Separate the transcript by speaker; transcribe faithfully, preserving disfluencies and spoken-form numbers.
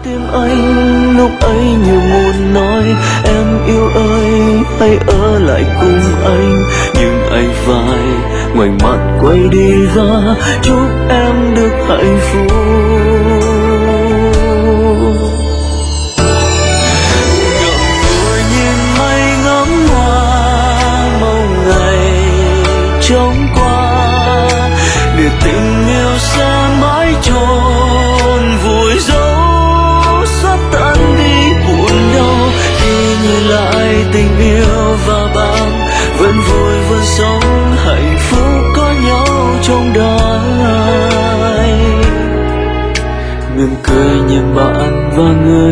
Speaker 1: tim anh lúc ấy như muốn nói em yêu ơi hãy ở lại cùng anh, nhưng anh phải ngoảnh mặt quay đi và chúc em được hạnh phúc. Ngậm ngùi nhìn mây ngắm hoa mong ngày trôi qua, để tình yêu sẽ mãi chôn vùi dấu xóa tan đi buồn đau. Khi nhìn lại tình yêu và bạn vẫn vui vẫn sống hạnh phúc có nhau trong đời, mỉm cười nhìn bạn và người